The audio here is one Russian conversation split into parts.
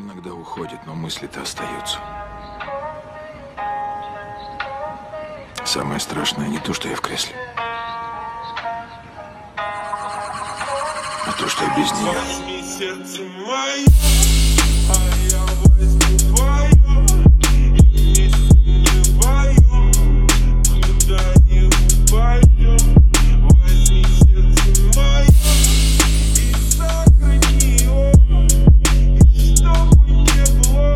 иногда уходит, но мысли-то остаются. Самое страшное не то, что я в кресле, а то, что я без нее. Возьми сердце мое, а я возьму твое, и вместе мы вдвоем куда-нибудь пойдем. Возьми сердце мое и сохрани его, и чтобы не было,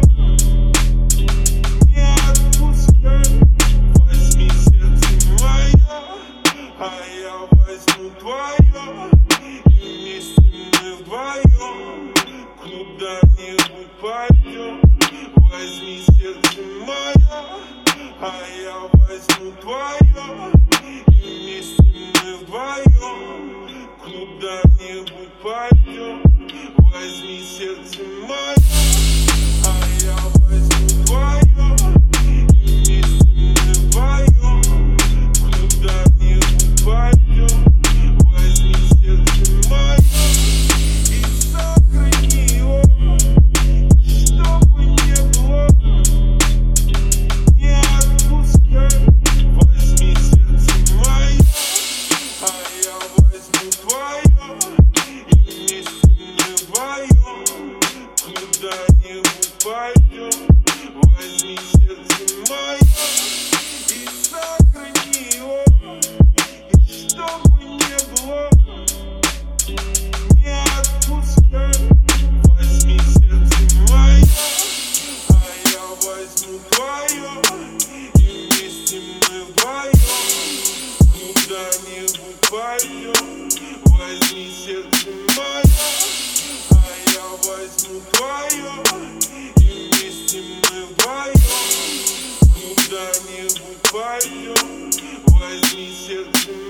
не отпускай. Возьми сердце мое, а я возьму твое, и вместе мы вдвоем куда-нибудь пойдем. Возьми сердце мое, а я возьму твое, и вместе мы вдвоем куда-нибудь пойдем. Возьми сердце мое, а я возьму твое, и вместе мы вдвоем куда-нибудь пойдем. Возьми сердце мое и сохрани его, чтобы не было, не отпускай. Возьми сердце мое, а я возьму твое, и вместе мы вдвоем куда-нибудь пойдем. Возьми сердце мое и сохрани его, и чтобы не было, не отпускай. Возьми сердце мое, а я возьму твое, и вместе мы вдвоем куда-нибудь пойдем. Возьми сердце мое, а я возьму твое, и вместе мы вдвоем куда-нибудь пойдем. Возьми сердце